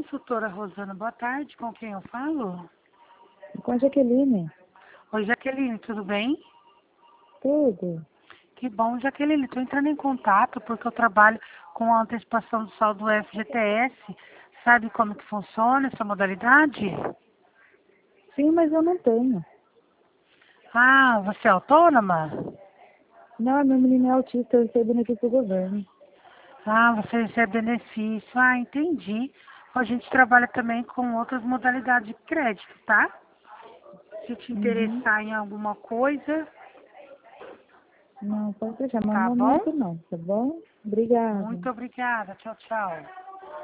consultora Rosana, boa tarde. Com quem eu falo? Com a Jaqueline. Oi, Jaqueline, tudo bem? Tudo. Que bom, Jaqueline. Estou entrando em contato porque eu trabalho com a antecipação do saldo do FGTS. Sabe como que funciona essa modalidade? Sim, mas eu não tenho. Ah, você é autônoma? Não, meu menino é autista, eu recebo benefício do governo. Ah, você recebe benefício. Ah, entendi. A gente trabalha também com outras modalidades de crédito, tá? Se te Uhum. interessar em alguma coisa, Não, pode deixar, mas no tá bom? momento não, tá bom? Obrigada. Muito obrigada. Tchau, tchau.